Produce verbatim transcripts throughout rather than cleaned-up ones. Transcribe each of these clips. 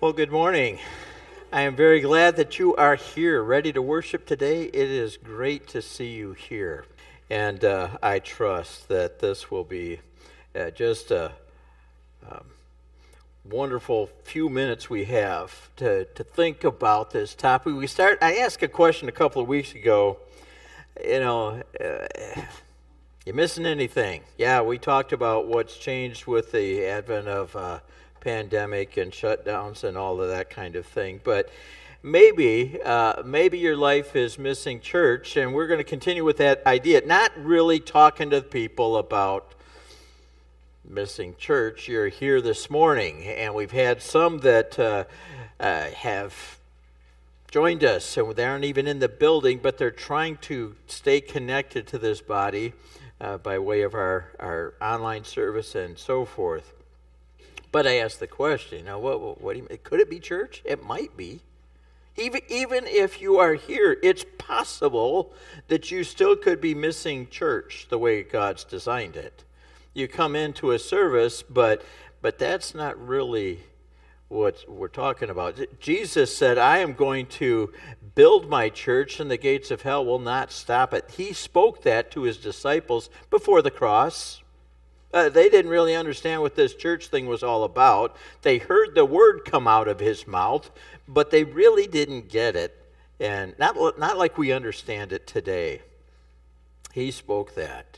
Well, good morning. I am very glad that you are here, ready to worship today. It is great to see you here. And uh, I trust that this will be uh, just a um, wonderful few minutes we have to, to think about this topic. We start. I asked a question a couple of weeks ago, you know, uh, you missing anything? Yeah, we talked about what's changed with the advent of uh, pandemic and shutdowns and all of that kind of thing. But maybe, uh, maybe your life is missing church, and we're going to continue with that idea. Not really talking to people about missing church. You're here this morning, and we've had some that uh, uh, have joined us, so they aren't even in the building, but they're trying to stay connected to this body uh, by way of our, our online service and so forth. But I asked the question, you know, what, what, what do you mean? Could it be church? It might be. Even, even if you are here, it's possible that you still could be missing church the way God's designed it. You come into a service, but but that's not really what we're talking about. Jesus said, I am going to build my church, and the gates of hell will not stop it. He spoke that to his disciples before the cross. Uh, they didn't really understand what this church thing was all about. They heard the word come out of his mouth, but they really didn't get it, and not, not like we understand it today. He spoke that.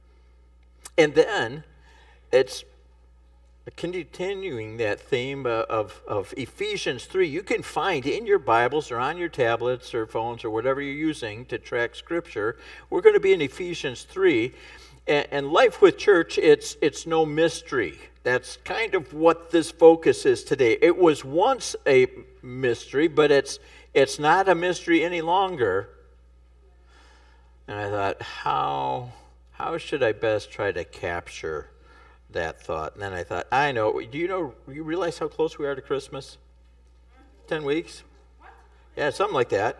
And then it's continuing that theme of, of Ephesians three. You can find in your Bibles or on your tablets or phones or whatever you're using to track Scripture. We're going to be in Ephesians three. And life with church, it's it's no mystery. That's kind of what this focus is today. It was once a mystery, but it's it's not a mystery any longer. And I thought, how how should I best try to capture that thought? And then I thought, I know. Do you know? You realize how close we are to Christmas? Ten weeks? Yeah, something like that.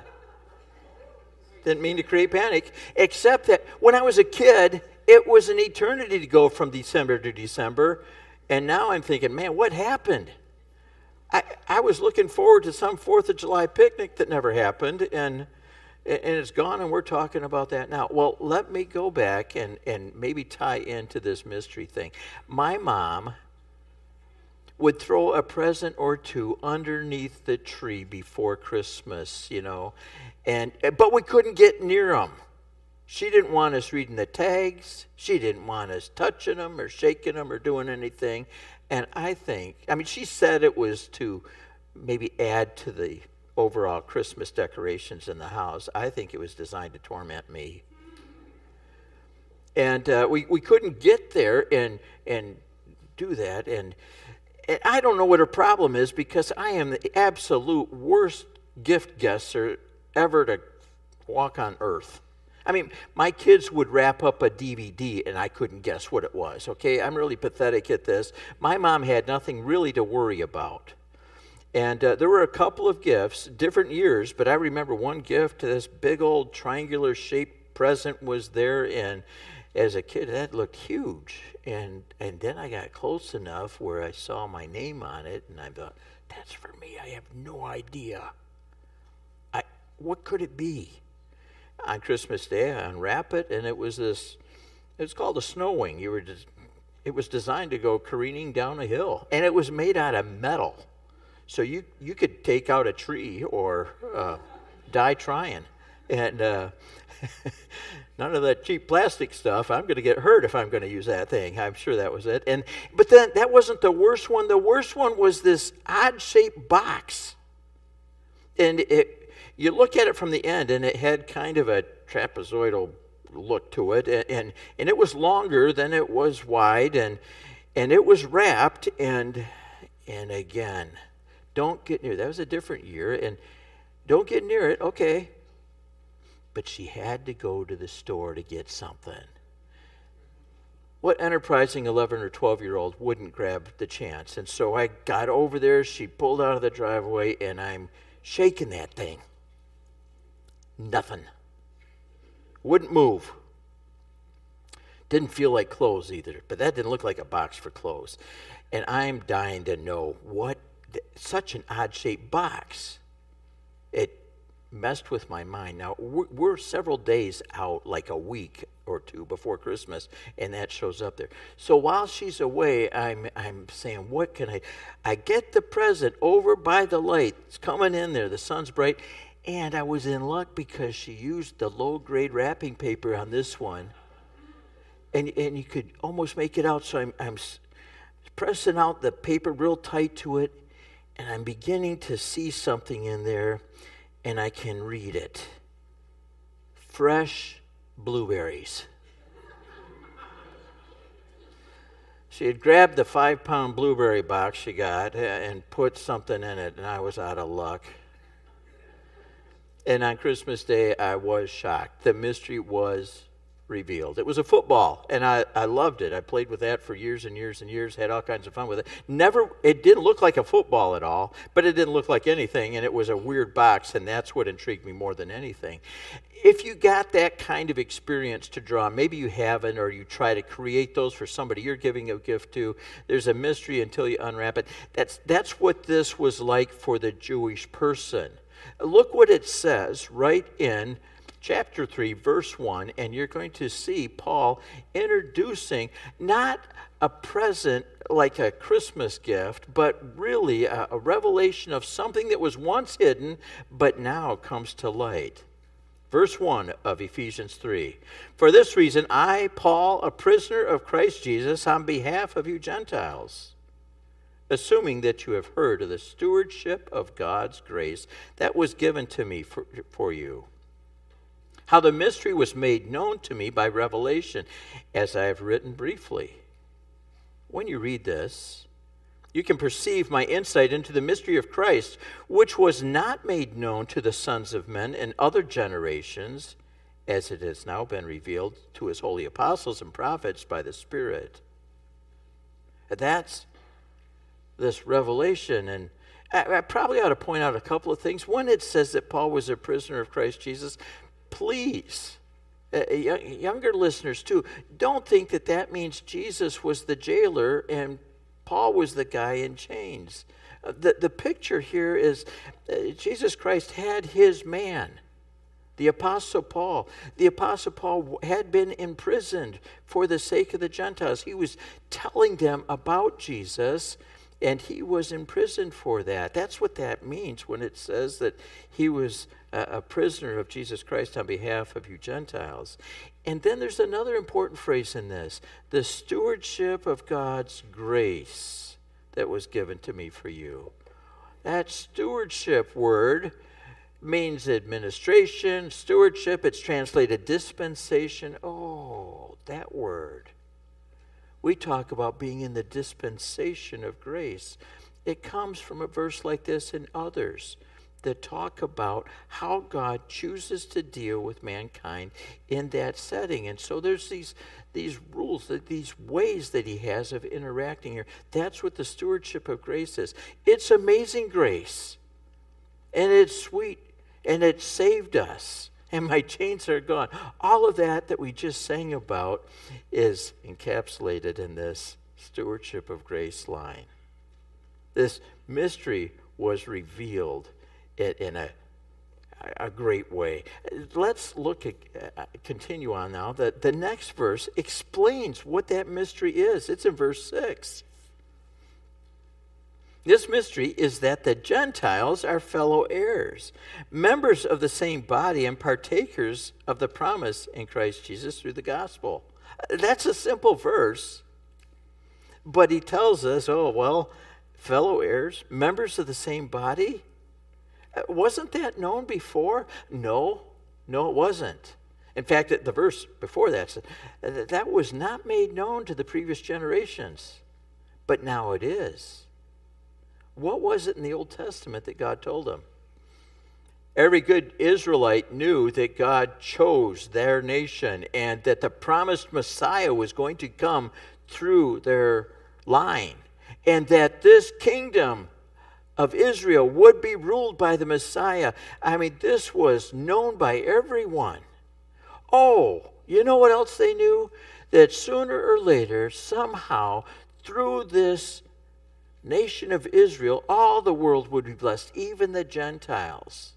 Didn't mean to create panic, except that when I was a kid, it was an eternity to go from December to December, and now I'm thinking, man, what happened? I I was looking forward to some fourth of July picnic that never happened, and and it's gone, and we're talking about that now. Well, let me go back and, and maybe tie into this mystery thing. My mom would throw a present or two underneath the tree before Christmas, you know, and but we couldn't get near them. She didn't want us reading the tags. She didn't want us touching them or shaking them or doing anything. And I think, I mean, she said it was to maybe add to the overall Christmas decorations in the house. I think it was designed to torment me. And uh, we, we couldn't get there and and do that. And, and I don't know what her problem is, because I am the absolute worst gift guesser ever to walk on earth. I mean, my kids would wrap up a D V D and I couldn't guess what it was, okay? I'm really pathetic at this. My mom had nothing really to worry about. And uh, there were a couple of gifts, different years, but I remember one gift, this big old triangular shaped present was there, and as a kid, that looked huge. And and then I got close enough where I saw my name on it, and I thought, that's for me. I have no idea. I what could it be? On Christmas Day, I unwrap it, and it was this, it was called a snow wing. You were just, it was designed to go careening down a hill, and it was made out of metal. So you, you could take out a tree or uh, die trying. And uh, none of that cheap plastic stuff. I'm going to get hurt if I'm going to use that thing. I'm sure that was it. And But then that wasn't the worst one. The worst one was this odd-shaped box. And it... You look at it from the end, and it had kind of a trapezoidal look to it, and, and and it was longer than it was wide, and and it was wrapped, and and again, don't get near. That was a different year, and don't get near it, okay. But she had to go to the store to get something. What enterprising eleven or twelve-year-old wouldn't grab the chance? And so I got over there, she pulled out of the driveway, and I'm shaking that thing. Nothing. Wouldn't move. Didn't feel like clothes either, but that didn't look like a box for clothes. And I'm dying to know, what such an odd-shaped box. It messed with my mind. Now, we're, we're several days out, like a week or two before Christmas, and that shows up there. So while she's away, I'm I'm saying, what can I... I get the present over by the light. It's coming in there. The sun's bright. And I was in luck because she used the low-grade wrapping paper on this one. And and you could almost make it out. So I'm, I'm pressing out the paper real tight to it, and I'm beginning to see something in there, and I can read it. Fresh blueberries. She had grabbed the five-pound blueberry box she got and put something in it, and I was out of luck. And on Christmas Day, I was shocked. The mystery was revealed. It was a football, and I, I loved it. I played with that for years and years and years, had all kinds of fun with it. Never, it didn't look like a football at all, but it didn't look like anything, and it was a weird box, and that's what intrigued me more than anything. If you got that kind of experience to draw, maybe you haven't, or you try to create those for somebody you're giving a gift to, there's a mystery until you unwrap it. That's, that's what this was like for the Jewish person. Look what it says right in chapter three, verse one, and you're going to see Paul introducing not a present like a Christmas gift, but really a, a revelation of something that was once hidden, but now comes to light. Verse one of Ephesians three. For this reason, I, Paul, a prisoner of Christ Jesus, on behalf of you Gentiles, assuming that you have heard of the stewardship of God's grace that was given to me for, for you, how the mystery was made known to me by revelation, as I have written briefly. When you read this, you can perceive my insight into the mystery of Christ, which was not made known to the sons of men in other generations, as it has now been revealed to his holy apostles and prophets by the Spirit. That's this revelation, and I, I probably ought to point out a couple of things. One, it says that Paul was a prisoner of Christ Jesus. Please, uh, younger listeners too, don't think that that means Jesus was the jailer and Paul was the guy in chains. Uh, the, the picture here is uh, Jesus Christ had his man, the Apostle Paul. The Apostle Paul had been imprisoned for the sake of the Gentiles. He was telling them about Jesus, and he was imprisoned for that. That's what that means when it says that he was a, a prisoner of Jesus Christ on behalf of you Gentiles. And then there's another important phrase in this: the stewardship of God's grace that was given to me for you. That stewardship word means administration, stewardship. It's translated dispensation. Oh, that word. We talk about being in the dispensation of grace. It comes from a verse like this and others that talk about how God chooses to deal with mankind in that setting. And so there's these, these rules, these ways that he has of interacting here. That's what the stewardship of grace is. It's amazing grace, and it's sweet, and it saved us. And my chains are gone. All of that that we just sang about is encapsulated in this stewardship of grace line. This mystery was revealed in, in a, a great way. Let's look at, uh, continue on now. The, the next verse explains what that mystery is. It's in verse six. This mystery is that the Gentiles are fellow heirs, members of the same body, and partakers of the promise in Christ Jesus through the gospel. That's a simple verse, but he tells us, oh, well, fellow heirs, members of the same body? Wasn't that known before? No, no, it wasn't. In fact, the verse before that said that was not made known to the previous generations, but now it is. What was it in the Old Testament that God told them? Every good Israelite knew that God chose their nation and that the promised Messiah was going to come through their line, and that this kingdom of Israel would be ruled by the Messiah. I mean, this was known by everyone. Oh, you know what else they knew? That sooner or later, somehow, through this nation of Israel, all the world would be blessed, even the Gentiles.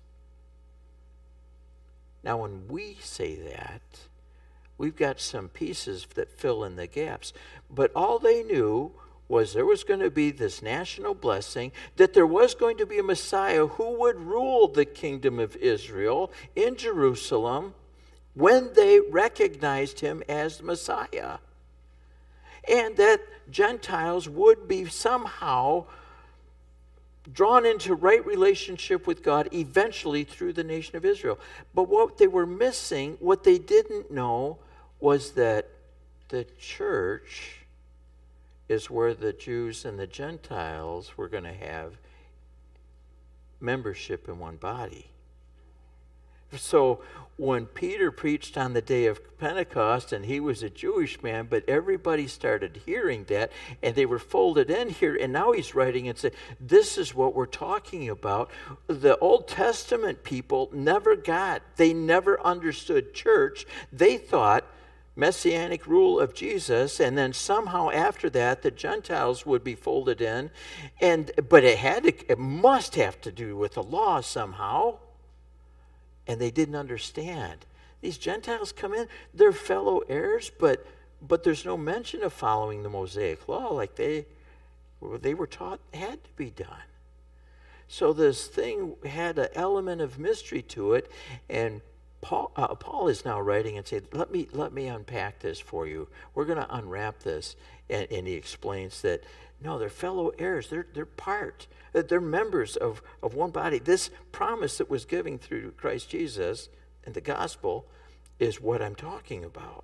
Now, when we say that, we've got some pieces that fill in the gaps. But all they knew was there was going to be this national blessing, that there was going to be a Messiah who would rule the kingdom of Israel in Jerusalem when they recognized him as the Messiah. And that Gentiles would be somehow drawn into right relationship with God eventually through the nation of Israel. But what they were missing, what they didn't know, was that the church is where the Jews and the Gentiles were going to have membership in one body. So when Peter preached on the day of Pentecost, and he was a Jewish man, but everybody started hearing that, and they were folded in here, and now he's writing and saying, this is what we're talking about. The Old Testament people never got, they never understood church. They thought Messianic rule of Jesus, and then somehow after that the Gentiles would be folded in, and but it had to, it must have to do with the law somehow, and they didn't understand. These Gentiles come in, they're fellow heirs, but but there's no mention of following the Mosaic law like they they were taught had to be done. So this thing had an element of mystery to it, and Paul, uh, Paul is now writing and saying, let me let me unpack this for you. We're going to unwrap this. And, and he explains that, no, they're fellow heirs. They're, they're part. They're members of, of one body. This promise that was given through Christ Jesus in the gospel is what I'm talking about.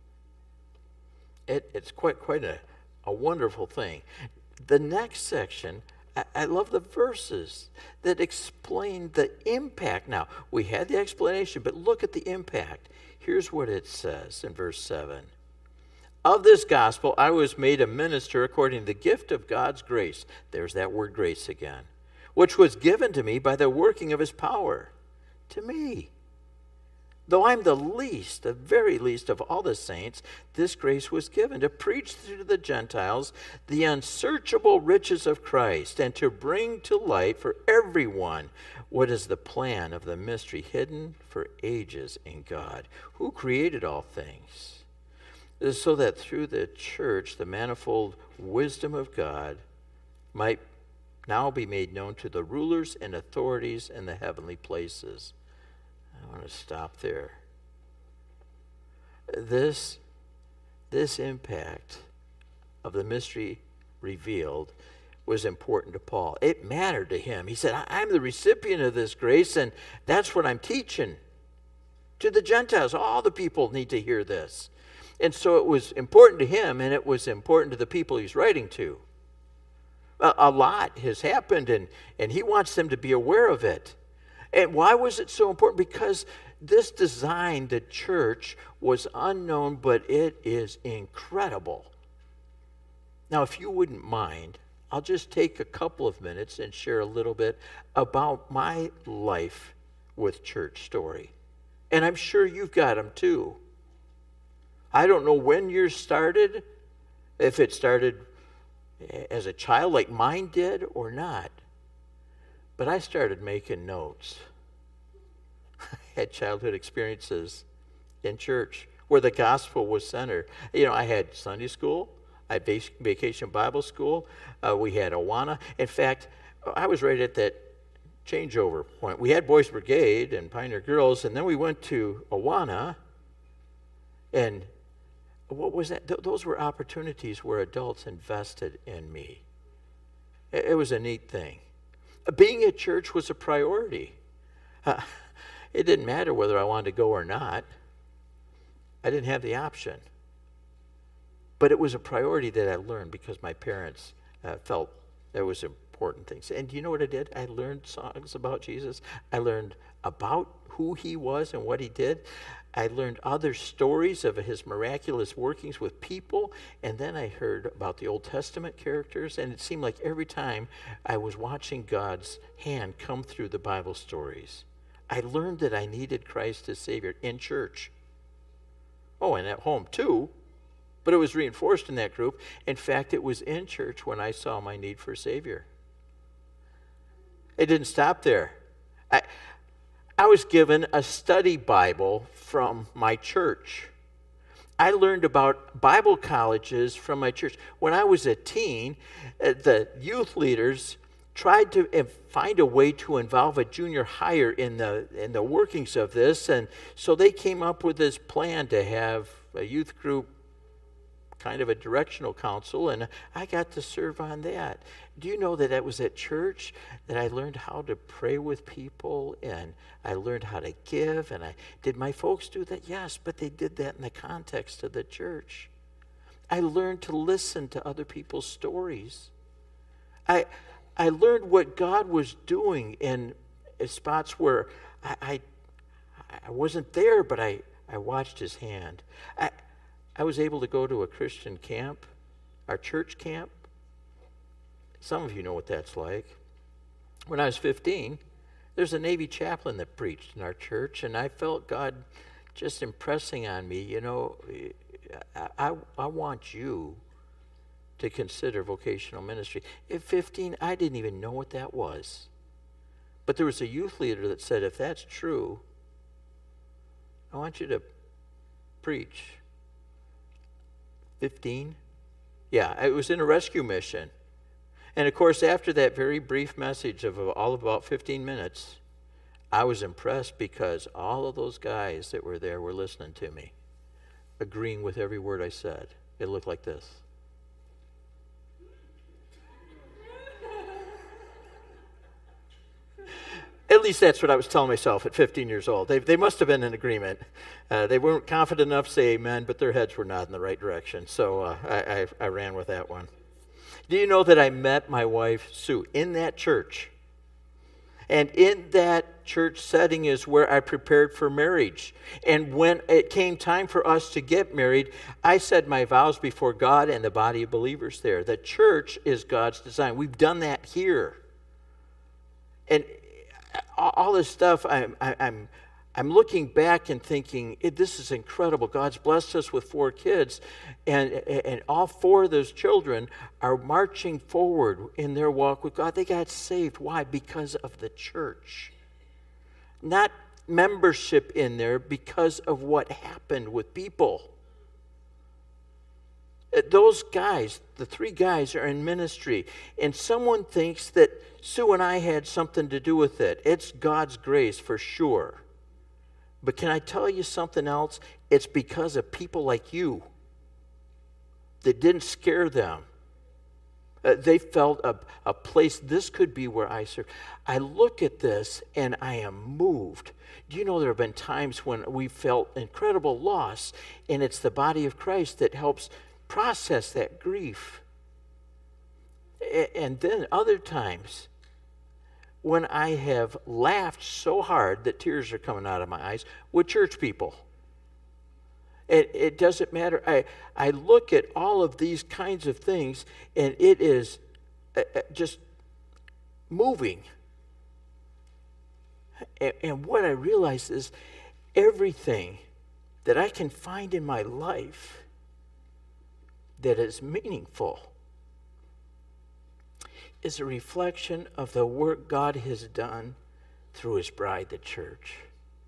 It, it's quite, quite a, a wonderful thing. The next section, I love the verses that explain the impact. Now, we had the explanation, but look at the impact. Here's what it says in verse seven. Of this gospel, I was made a minister according to the gift of God's grace. There's that word grace again. Which was given to me by the working of his power. To me. Though I'm the least, the very least of all the saints, this grace was given to preach to the Gentiles the unsearchable riches of Christ, and to bring to light for everyone what is the plan of the mystery hidden for ages in God, who created all things, so that through the church the manifold wisdom of God might now be made known to the rulers and authorities in the heavenly places. I want to stop there. This, this impact of the mystery revealed was important to Paul. It mattered to him. He said, I'm the recipient of this grace, and that's what I'm teaching to the Gentiles. All the people need to hear this. And so it was important to him, and it was important to the people he's writing to. A, a lot has happened, and, and he wants them to be aware of it. And why was it so important? Because this design, the church, was unknown, but it is incredible. Now, if you wouldn't mind, I'll just take a couple of minutes and share a little bit about my life with church story. And I'm sure you've got them too. I don't know when yours started, if it started as a child like mine did or not. But I started making notes. I had childhood experiences in church where the gospel was centered. You know, I had Sunday school, I had vacation Bible school, uh, we had Awana. In fact, I was right at that changeover point. We had Boys Brigade and Pioneer Girls, and then we went to Awana, and what was that? Th- those were opportunities where adults invested in me. It, it was a neat thing. Being at church was a priority. Uh, it didn't matter whether I wanted to go or not. I didn't have the option. But it was a priority that I learned because my parents uh, felt there was important things. And do you know what I did? I learned songs about Jesus. I learned about who he was and what he did. I learned other stories of his miraculous workings with people, and then I heard about the Old Testament characters, and it seemed like every time I was watching God's hand come through the Bible stories, I learned that I needed Christ as Savior in church. Oh, and at home too, But it was reinforced in that group. In fact, it was in church when I saw my need for a Savior. It didn't stop there. I, I was given a study Bible from my church. I learned about Bible colleges from my church. When I was a teen, uh, the youth leaders tried to uh, find a way to involve a junior higher in the in the workings of this, and so they came up with this plan to have a youth group, kind of a directional council, and I got to serve on that. Do you know that that was at church that I learned how to pray with people, and I learned how to give, and I did my folks do that? Yes, but they did that in the context of the church. I learned to listen to other people's stories. I I learned what God was doing in spots where I I, I wasn't there, but I, I watched his hand. I I was able to go to a Christian camp, our church camp. Some of you know what that's like. When I was fifteen, there's a Navy chaplain that preached in our church, and I felt God just impressing on me, you know, I, I, I want you to consider vocational ministry. At fifteen, I didn't even know what that was. But there was a youth leader that said, if that's true, I want you to preach. fifteen? Yeah, it was in a rescue mission. And of course, after that very brief message of all of about fifteen minutes, I was impressed because all of those guys that were there were listening to me, agreeing with every word I said. It looked like this. At least that's what I was telling myself at fifteen years old. They, they must have been in agreement. Uh, they weren't confident enough to say amen, but their heads were nodding the right direction. So uh, I, I, I ran with that one. Do you know that I met my wife, Sue, in that church? And in that church setting is where I prepared for marriage. And when it came time for us to get married, I said my vows before God and the body of believers there. The church is God's design. We've done that here. And all this stuff, I'm, I'm, I'm looking back and thinking, this is incredible. God's blessed us with four kids, and, and all four of those children are marching forward in their walk with God. They got saved. Why? Because of the church. Not membership in there, because of what happened with people. Those guys, the three guys, are in ministry, and someone thinks that Sue and I had something to do with it. It's God's grace for sure. But can I tell you something else? It's because of people like you that didn't scare them. Uh, they felt a, a place, this could be where I serve. I look at this and I am moved. Do you know there have been times when we felt incredible loss, and it's the body of Christ that helps process that grief. And then other times when I have laughed so hard that tears are coming out of my eyes with church people. It, it doesn't matter. I, I look at all of these kinds of things, and it is uh, just moving. And, and what I realize is everything that I can find in my life that is meaningful is a reflection of the work God has done through his bride, the church.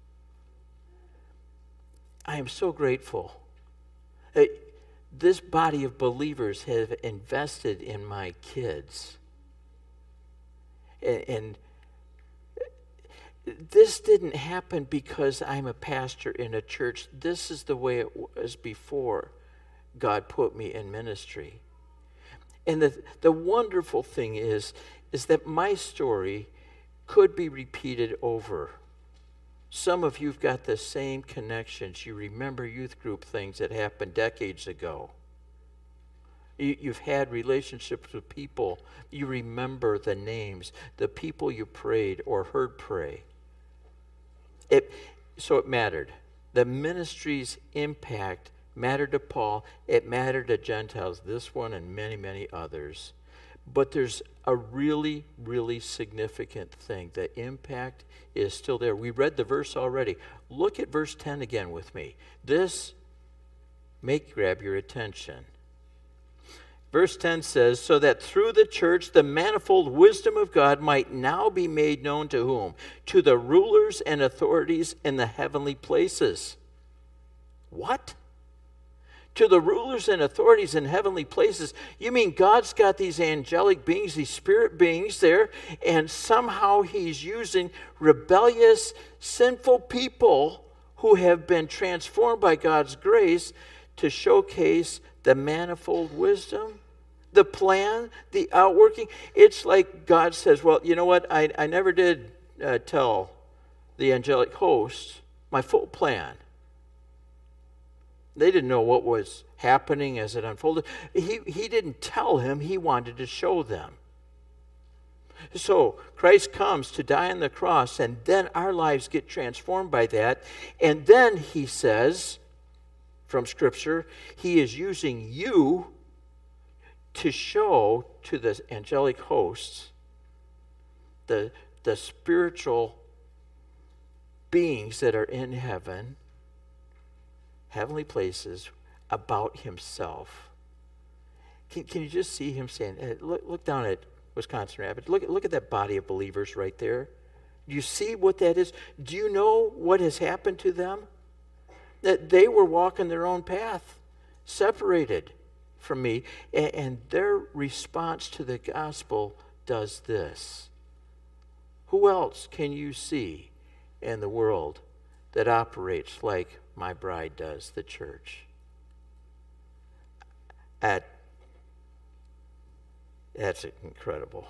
I am so grateful. Uh, this body of believers have invested in my kids. And, and this didn't happen because I'm a pastor in a church. This is the way it was before God put me in ministry. And the, the wonderful thing is, is that my story could be repeated over. Some of you've got the same connections. You remember youth group things that happened decades ago. You, you've had relationships with people. You remember the names, the people you prayed or heard pray. It, so it mattered. The ministry's impact mattered to Paul. It mattered to Gentiles, this one and many, many others. But there's a really, really significant thing. The impact is still there. We read the verse already. Look at verse ten again with me. This make grab your attention. Verse ten says, so that through the church the manifold wisdom of God might now be made known to whom? To the rulers and authorities in the heavenly places. What? To the rulers and authorities in heavenly places? You mean God's got these angelic beings, these spirit beings there, and somehow he's using rebellious, sinful people who have been transformed by God's grace to showcase the manifold wisdom, the plan, the outworking. It's like God says, well, you know what? I, I never did uh, tell the angelic hosts my full plan. They didn't know what was happening as it unfolded. He, he didn't tell him. He wanted to show them. So Christ comes to die on the cross, and then our lives get transformed by that. And then he says, from Scripture, he is using you to show to the angelic hosts the, the spiritual beings that are in heaven, heavenly places, about himself. Can, can you just see him saying, hey, look, look down at Wisconsin Rapids. Look, look at that body of believers right there. Do you see what that is? Do you know what has happened to them? That they were walking their own path, separated from me, and, and their response to the gospel does this. Who else can you see in the world that operates like my bride does, the church? At, that's incredible.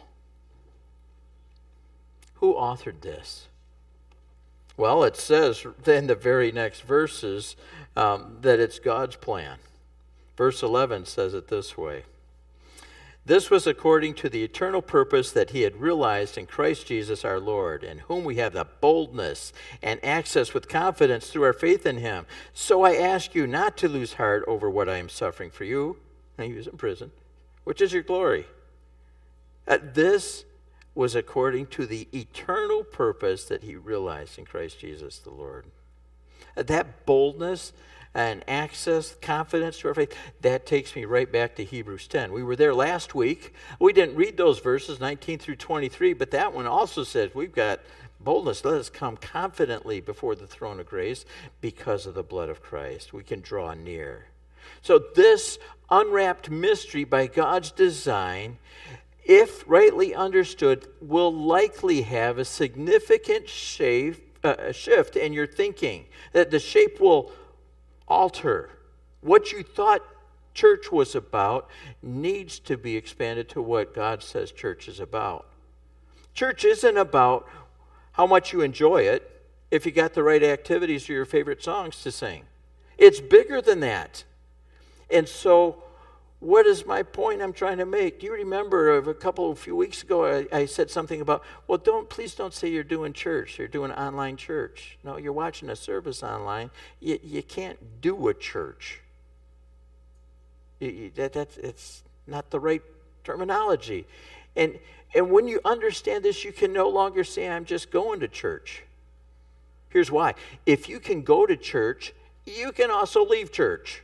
Who authored this? Well, it says in the very next verses um, that it's God's plan. Verse eleven says it this way. This was according to the eternal purpose that he had realized in Christ Jesus our Lord, in whom we have the boldness and access with confidence through our faith in him. So I ask you not to lose heart over what I am suffering for you. And he was in prison, which is your glory. Uh, this was according to the eternal purpose that he realized in Christ Jesus the Lord. Uh, that boldness and access, confidence to our faith, that takes me right back to Hebrews ten. We were there last week. We didn't read those verses, nineteen through twenty-three, but that one also says we've got boldness. Let us come confidently before the throne of grace because of the blood of Christ. We can draw near. So this unwrapped mystery by God's design, if rightly understood, will likely have a significant shape, uh, shift in your thinking. That the shape will alter. What you thought church was about needs to be expanded to what God says church is about. Church isn't about how much you enjoy it, if you got the right activities or your favorite songs to sing. It's bigger than that. And so, what is my point I'm trying to make? Do you remember a couple, a few weeks ago, I, I said something about, well, don't please don't say you're doing church. You're doing online church. No, you're watching a service online. You, you can't do a church. You, you, that, that's it's not the right terminology. And, and when you understand this, you can no longer say, I'm just going to church. Here's why. If you can go to church, you can also leave church.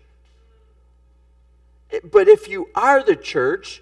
But if you are the church,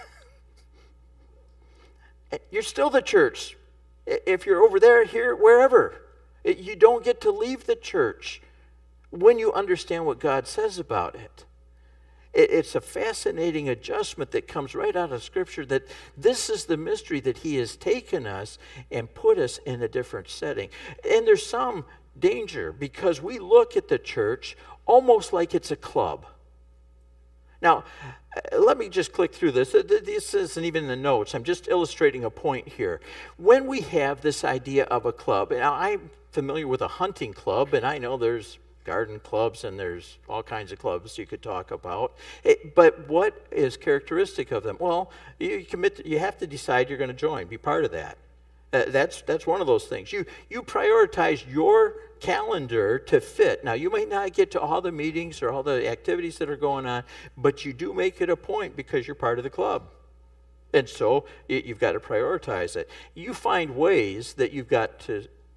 you're still the church. If you're over there, here, wherever, you don't get to leave the church when you understand what God says about it. It's a fascinating adjustment that comes right out of Scripture, that this is the mystery that he has taken us and put us in a different setting. And there's some danger because we look at the church almost like it's a club. Now, let me just click through this. This isn't even in the notes. I'm just illustrating a point here. When we have this idea of a club, now I'm familiar with a hunting club, and I know there's garden clubs and there's all kinds of clubs you could talk about. It, but what is characteristic of them? Well, you commit. To, you have to decide you're going to join, be part of that. Uh, that's that's one of those things. You you prioritize your calendar to fit. Now, you may not get to all the meetings or all the activities that are going on, but you do make it a point because you're part of the club. And so you've got to prioritize it. You find ways that you've got to,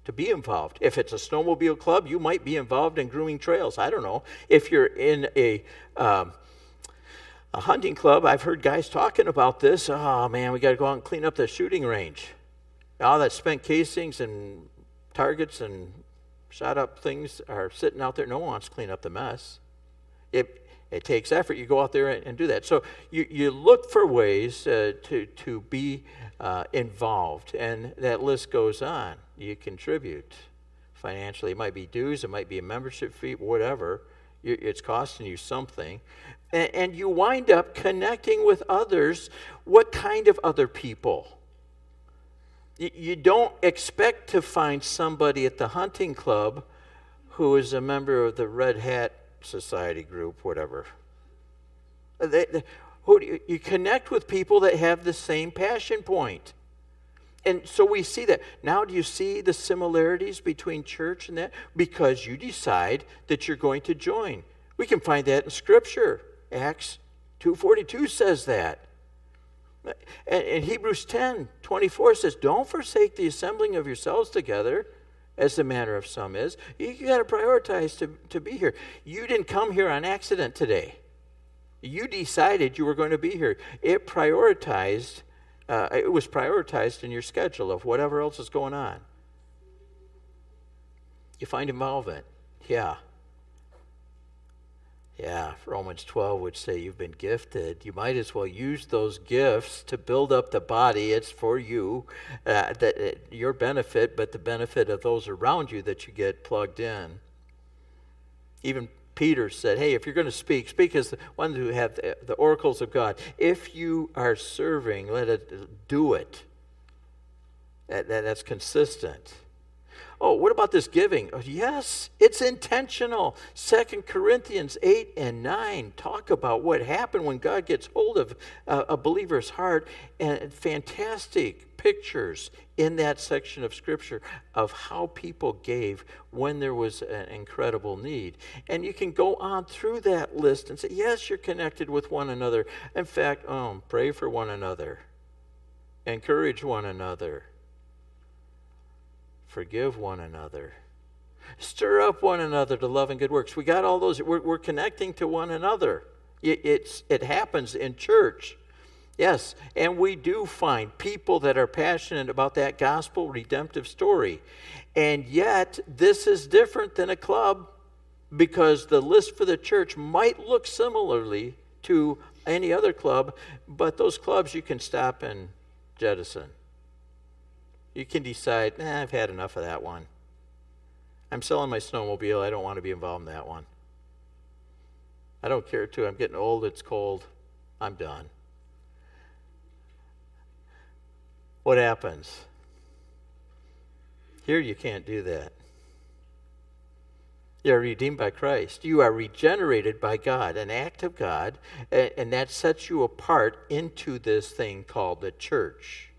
to be involved. If it's a snowmobile club, you might be involved in grooming trails. I don't know. If you're in a um, a hunting club, I've heard guys talking about this. Oh, man, we got to go out and clean up the shooting range. All that spent casings and targets and shot up things are sitting out there. No one wants to clean up the mess. It it takes effort. You go out there and, and do that. So you, you look for ways uh, to, to be uh, involved, and that list goes on. You contribute financially. It might be dues. It might be a membership fee, whatever. You, it's costing you something. And, and you wind up connecting with others. What kind of other people? You don't expect to find somebody at the hunting club who is a member of the Red Hat Society group, whatever. They, they, who do you, you connect with people that have the same passion point. And so we see that. Now do you see the similarities between church and that? Because you decide that you're going to join. We can find that in Scripture. Acts two forty-two says that. And Hebrews ten twenty-four says, don't forsake the assembling of yourselves together, as the manner of some is. You, you got to prioritize to, to be here. You didn't come here on accident today. You decided you were going to be here. It prioritized, uh, it was prioritized in your schedule of whatever else is going on. You find involvement. Yeah. Yeah, Romans twelve would say you've been gifted. You might as well use those gifts to build up the body. It's for you, uh, that uh, your benefit, but the benefit of those around you that you get plugged in. Even Peter said, hey, if you're going to speak, speak as the one who have the, the oracles of God. If you are serving, let it do it. That, that, that's consistent. Oh, what about this giving? Oh, yes, it's intentional. Second Corinthians eight and nine talk about what happened when God gets hold of uh, a believer's heart, and fantastic pictures in that section of Scripture of how people gave when there was an incredible need. And you can go on through that list and say, yes, you're connected with one another. In fact, oh, pray for one another. Encourage one another. Forgive one another. Stir up one another to love and good works. We got all those. We're, we're connecting to one another. It, it's, it happens in church. Yes, and we do find people that are passionate about that gospel redemptive story. And yet, this is different than a club, because the list for the church might look similarly to any other club, but those clubs you can stop and jettison. You can decide, nah, I've had enough of that one. I'm selling my snowmobile. I don't want to be involved in that one. I don't care to. I'm getting old. It's cold. I'm done. What happens? Here you can't do that. You're redeemed by Christ. You are regenerated by God, an act of God, and that sets you apart into this thing called the church.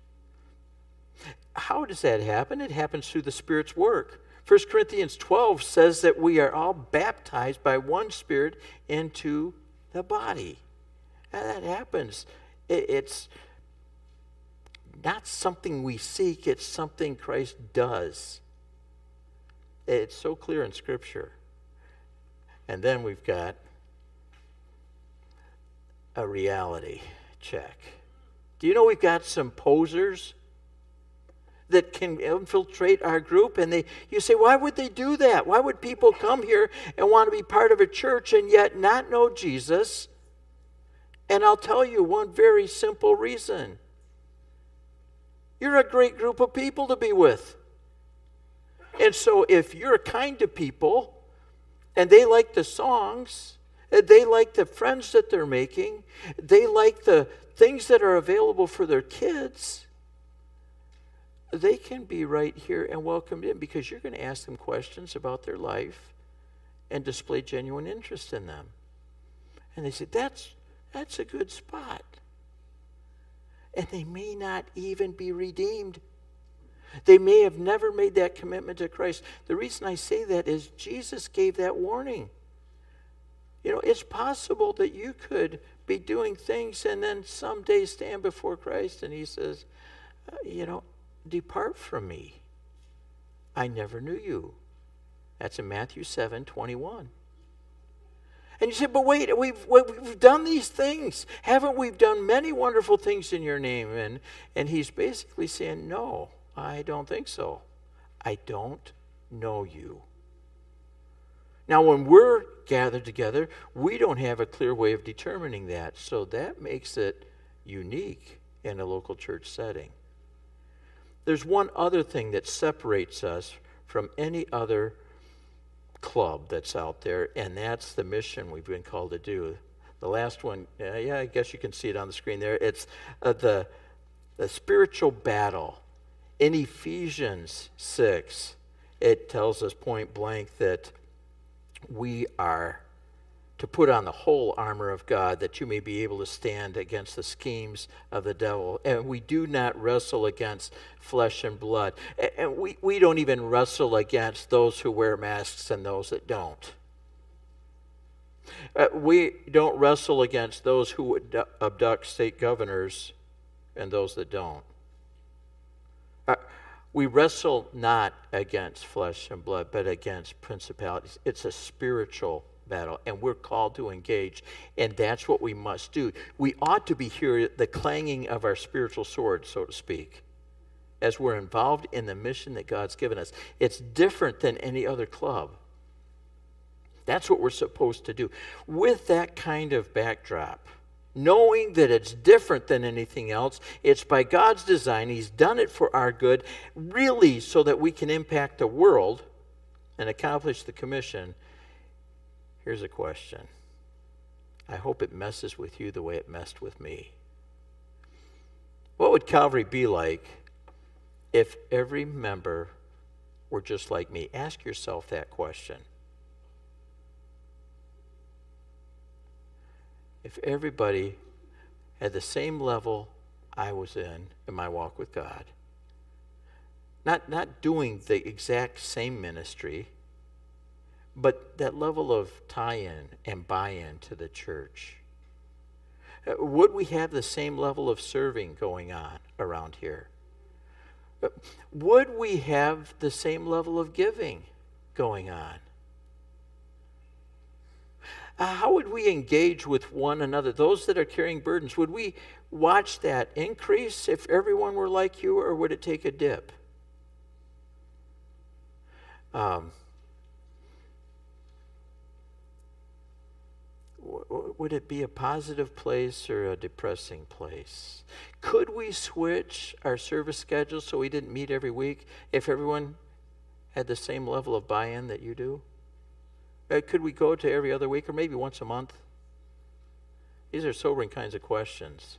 How does that happen? It happens through the Spirit's work. First Corinthians twelve says that we are all baptized by one Spirit into the body. And that happens. It's not something we seek. It's something Christ does. It's so clear in Scripture. And then we've got a reality check. Do you know we've got some posers that can infiltrate our group? And they, you say, why would they do that? Why would people come here and want to be part of a church and yet not know Jesus? And I'll tell you one very simple reason. You're a great group of people to be with. And so if you're kind to people and they like the songs, they like the friends that they're making, they like the things that are available for their kids, they can be right here and welcomed in, because you're going to ask them questions about their life and display genuine interest in them. And they say, that's, that's a good spot. And they may not even be redeemed. They may have never made that commitment to Christ. The reason I say that is Jesus gave that warning. You know, it's possible that you could be doing things and then someday stand before Christ and he says, uh, you know, depart from me. I never knew you. That's in Matthew seven twenty-one. And you say, but wait, we've, we've done these things. Haven't we done many wonderful things in your name? And, and he's basically saying, no, I don't think so. I don't know you. Now, when we're gathered together, we don't have a clear way of determining that. So that makes it unique in a local church setting. There's one other thing that separates us from any other club that's out there, and that's the mission we've been called to do. The last one, uh, yeah, I guess you can see it on the screen there. It's uh, the, the spiritual battle. In Ephesians six, it tells us point blank that we are to put on the whole armor of God, that you may be able to stand against the schemes of the devil. And we do not wrestle against flesh and blood. And we, we don't even wrestle against those who wear masks and those that don't. Uh, we don't wrestle against those who would abduct state governors and those that don't. Uh, we wrestle not against flesh and blood, but against principalities. It's a spiritual battle, and we're called to engage, and that's what we must do. We ought to be hearing the clanging of our spiritual sword, so to speak, as we're involved in the mission that God's given us. It's different than any other club. That's what we're supposed to do. With that kind of backdrop, knowing that it's different than anything else, it's by God's design, He's done it for our good, really so that we can impact the world and accomplish the commission. Here's a question. I hope it messes with you the way it messed with me. What would Calvary be like if every member were just like me? Ask yourself that question. If everybody had the same level I was in in my walk with God, not, not doing the exact same ministry, but that level of tie-in and buy-in to the church. Would we have the same level of serving going on around here? Would we have the same level of giving going on? Uh, how would we engage with one another? Those that are carrying burdens, would we watch that increase if everyone were like you, or would it take a dip? Um, Would it be a positive place or a depressing place? Could we switch our service schedule so we didn't meet every week if everyone had the same level of buy-in that you do? Uh, could we go to every other week or maybe once a month? These are sobering kinds of questions.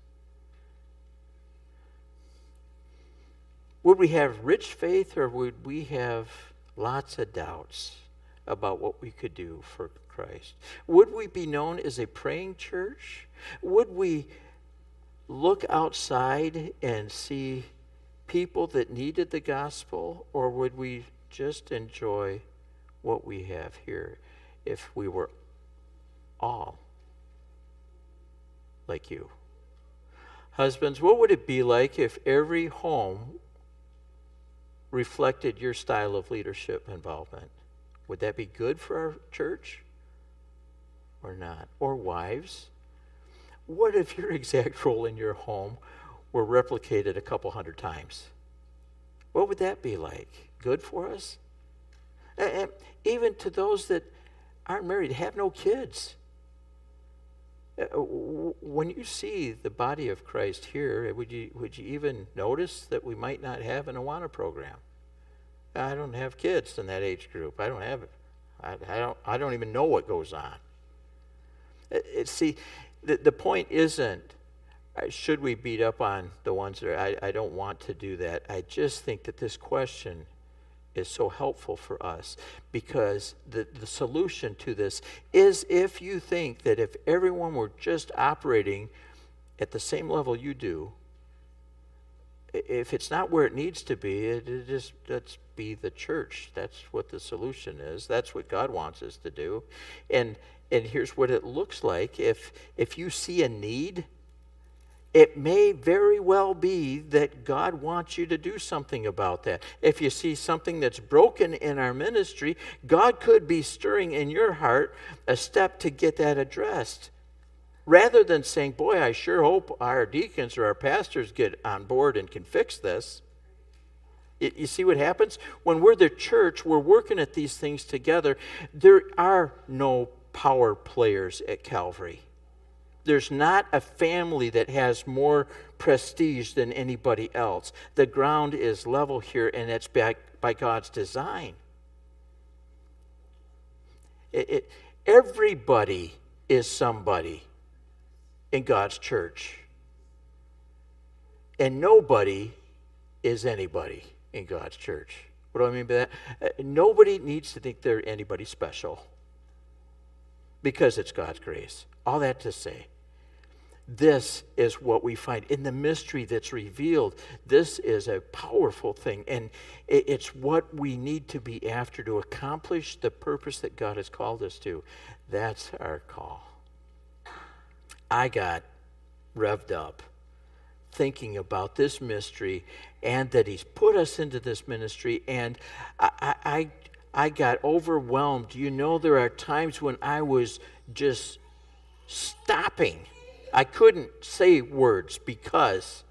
Would we have rich faith, or would we have lots of doubts about what we could do for Christ? Would we be known as a praying church? Would we look outside and see people that needed the gospel, or would we just enjoy what we have here if we were all like you? Husbands, what would it be like if every home reflected your style of leadership involvement? Would that be good for our church or not? Or wives, what if your exact role in your home were replicated a couple hundred times? What would that be like? Good for us? And even to those that aren't married, have no kids. When you see the body of Christ here, would you would you even notice that we might not have an Awana program? I don't have kids in that age group. I don't have it. I, I don't. I don't even know what goes on. It, it, see, the the point isn't uh, should we beat up on the ones that are, I I don't want to do that. I just think that this question is so helpful for us, because the, the solution to this is, if you think that if everyone were just operating at the same level you do, if it's not where it needs to be, it, it just, let's be the church. That's what the solution is. That's what God wants us to do. And and here's what it looks like. If if you see a need, it may very well be that God wants you to do something about that. If you see something that's broken in our ministry, God could be stirring in your heart a step to get that addressed. Rather than saying, boy, I sure hope our deacons or our pastors get on board and can fix this. It, you see what happens? When we're the church, we're working at these things together. There are no power players at Calvary. There's not a family that has more prestige than anybody else. The ground is level here, and it's by, by God's design. It, it, everybody is somebody in God's church. And nobody is anybody in God's church. What do I mean by that? Uh, nobody needs to think they're anybody special because it's God's grace. All that to say, this is what we find in the mystery that's revealed. This is a powerful thing, and it, it's what we need to be after to accomplish the purpose that God has called us to. That's our call. I got revved up thinking about this mystery and that he's put us into this ministry, and I, I, I got overwhelmed. You know, there are times when I was just stopping. I couldn't say words because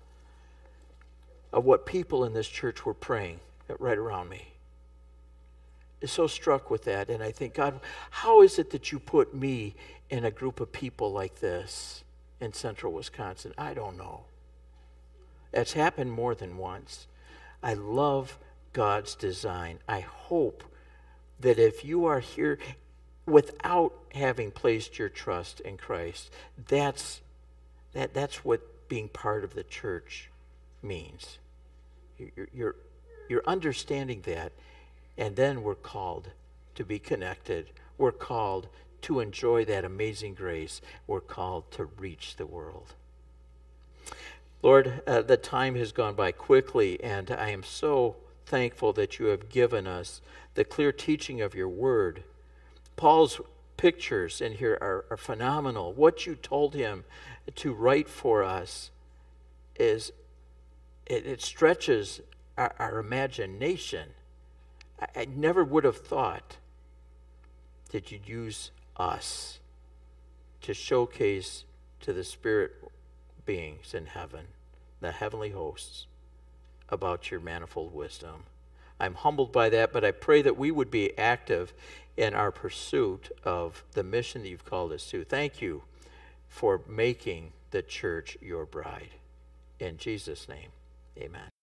of what people in this church were praying right around me. I'm so struck with that, and I think, God, how is it that you put me in a group of people like this in central Wisconsin? I don't know. It's happened more than once. I love God's design. I hope that if you are here without having placed your trust in Christ, that's that that's what being part of the church means. You're, you're, you're understanding that, and then we're called to be connected. We're called to enjoy that amazing grace. We're called to reach the world. Lord, uh, the time has gone by quickly, and I am so thankful that you have given us the clear teaching of your word. Paul's pictures in here are, are phenomenal. What you told him to write for us is, it, it stretches our, our imagination. I, I never would have thought that you'd use us to showcase to the spirit beings in heaven, the heavenly hosts, about your manifold wisdom. I'm humbled by that, but I pray that we would be active in our pursuit of the mission that you've called us to. Thank you for making the church your bride. In Jesus' name, amen.